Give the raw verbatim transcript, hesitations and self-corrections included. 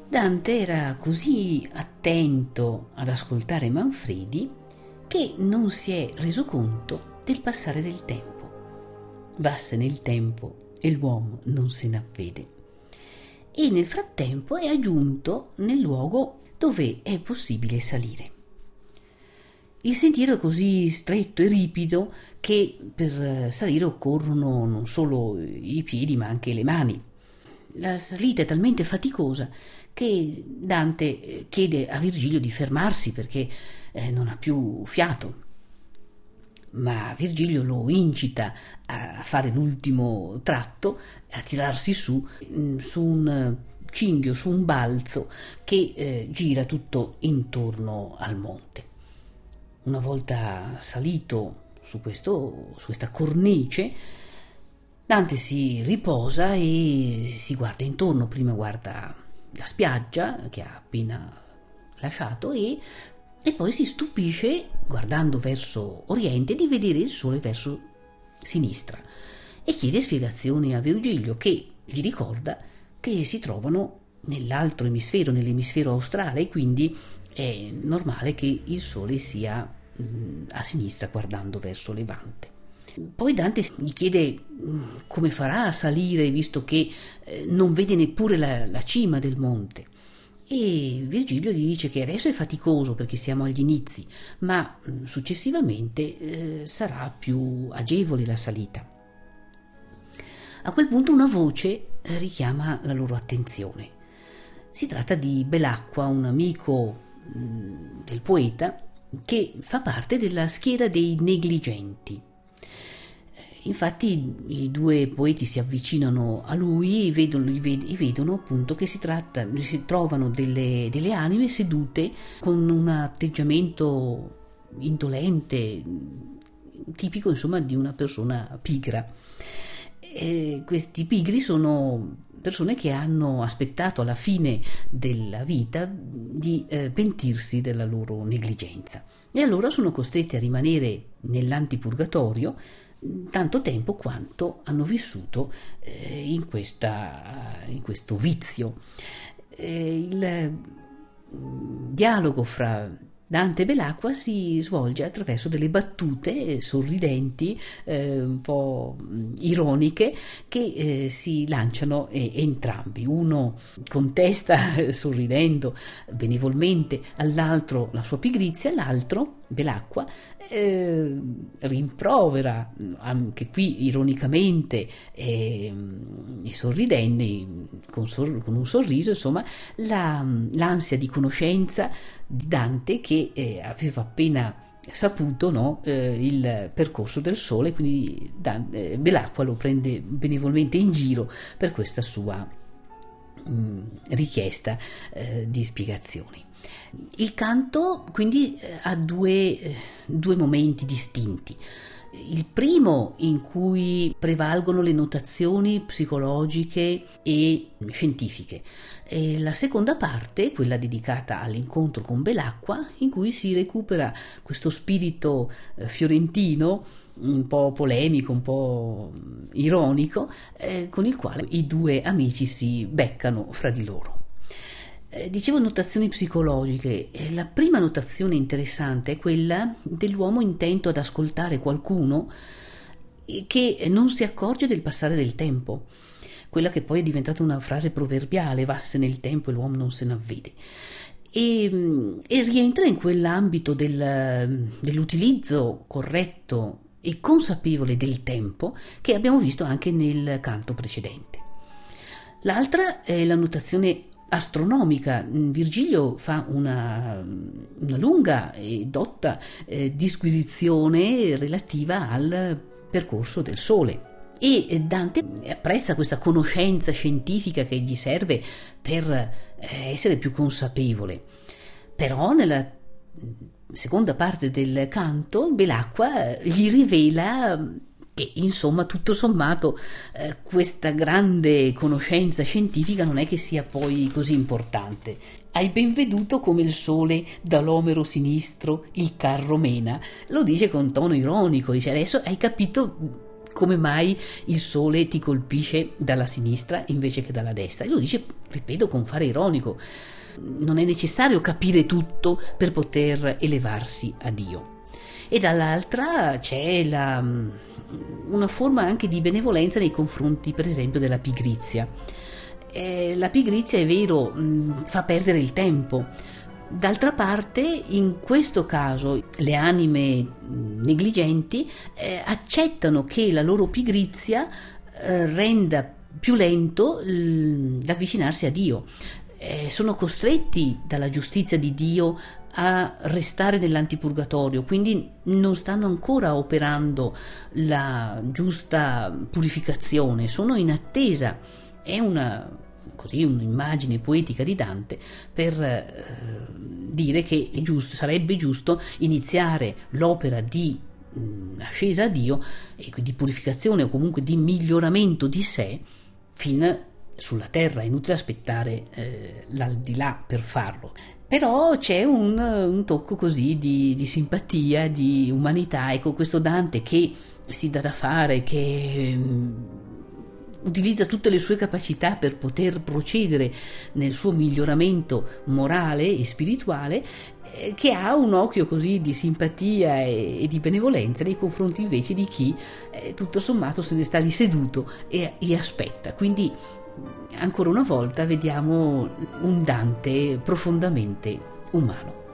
Dante era così attento ad ascoltare Manfredi che non si è reso conto del passare del tempo. Vasse nel tempo e l'uomo non se n'avvede. E nel frattempo è giunto nel luogo dove è possibile salire. Il sentiero è così stretto e ripido che per salire occorrono non solo i piedi ma anche le mani. La salita è talmente faticosa che Dante chiede a Virgilio di fermarsi perché eh, non ha più fiato. Ma Virgilio lo incita a fare l'ultimo tratto, a tirarsi su, su un cinghio, su un balzo che eh, gira tutto intorno al monte. Una volta salito su, questo, su questa cornice, Dante si riposa e si guarda intorno. Prima guarda la spiaggia che ha appena lasciato e, e poi si stupisce, guardando verso oriente, di vedere il sole verso sinistra e chiede spiegazioni a Virgilio, che gli ricorda che si trovano nell'altro emisfero, nell'emisfero australe, e quindi è normale che il sole sia mh, a sinistra guardando verso levante. Poi Dante gli chiede come farà a salire visto che eh, non vede neppure la, la cima del monte, e Virgilio gli dice che adesso è faticoso perché siamo agli inizi, ma mh, successivamente eh, sarà più agevole la salita. A quel punto una voce richiama la loro attenzione. Si tratta di Belacqua, un amico mh, del poeta che fa parte della schiera dei negligenti. Infatti i due poeti si avvicinano a lui e vedono, e vedono appunto che si tratta, si trovano delle, delle anime sedute con un atteggiamento indolente, tipico insomma di una persona pigra. E questi pigri sono persone che hanno aspettato alla fine della vita di eh, pentirsi della loro negligenza, e allora sono costretti a rimanere nell'antipurgatorio tanto tempo quanto hanno vissuto eh, in, questa, in questo vizio. Eh, il dialogo fra Dante e Belacqua si svolge attraverso delle battute sorridenti, eh, un po' ironiche, che eh, si lanciano eh, entrambi. Uno contesta eh, sorridendo benevolmente all'altro la sua pigrizia, l'altro, Belacqua, eh, rimprovera anche qui ironicamente e, e sorridendo con, sor- con un sorriso, insomma, la, l'ansia di conoscenza di Dante, che eh, aveva appena saputo, no, eh, il percorso del sole, quindi Dante, eh, Belacqua lo prende benevolmente in giro per questa sua mh, richiesta eh, di spiegazioni. Il canto quindi ha due, due momenti distinti. Il primo in cui prevalgono le notazioni psicologiche e scientifiche, e la seconda parte, quella dedicata all'incontro con Belacqua, in cui si recupera questo spirito fiorentino un po' polemico, un po' ironico, eh, con il quale i due amici si beccano fra di loro. Eh, dicevo notazioni psicologiche. Eh, la prima notazione interessante è quella dell'uomo intento ad ascoltare qualcuno che non si accorge del passare del tempo, quella che poi è diventata una frase proverbiale: vasse nel tempo e l'uomo non se n'avvede, e, e rientra in quell'ambito del, dell'utilizzo corretto e consapevole del tempo che abbiamo visto anche nel canto precedente. L'altra è la notazione astronomica. Virgilio fa una, una lunga e dotta eh, disquisizione relativa al percorso del Sole, e Dante apprezza questa conoscenza scientifica che gli serve per eh, essere più consapevole. Però nella seconda parte del canto Belacqua gli rivela che insomma tutto sommato eh, questa grande conoscenza scientifica non è che sia poi così importante. Hai ben veduto come il sole dall'omero sinistro il carro mena, lo dice con tono ironico, dice: adesso hai capito come mai il sole ti colpisce dalla sinistra invece che dalla destra? E lo dice, ripeto, con fare ironico. Non è necessario capire tutto per poter elevarsi a Dio. E dall'altra c'è la, una forma anche di benevolenza nei confronti, per esempio, della pigrizia. Eh, la pigrizia, è vero, mh, fa perdere il tempo. D'altra parte, in questo caso, le anime negligenti eh, accettano che la loro pigrizia eh, renda più lento l- l'avvicinarsi a Dio. Eh, sono costretti dalla giustizia di Dio a restare nell'antipurgatorio, quindi non stanno ancora operando la giusta purificazione, sono in attesa. È una, così, un'immagine poetica di Dante per eh, dire che è giusto, sarebbe giusto iniziare l'opera di mh, ascesa a Dio e di purificazione o comunque di miglioramento di sé fin sulla terra. È inutile aspettare eh, l'aldilà per farlo. Però c'è un, un tocco così di, di simpatia, di umanità. Ecco, questo Dante che si dà da fare, che um, utilizza tutte le sue capacità per poter procedere nel suo miglioramento morale e spirituale, eh, che ha un occhio così di simpatia e, e di benevolenza nei confronti invece di chi eh, tutto sommato se ne sta lì seduto e, e aspetta. Quindi ancora una volta vediamo un Dante profondamente umano.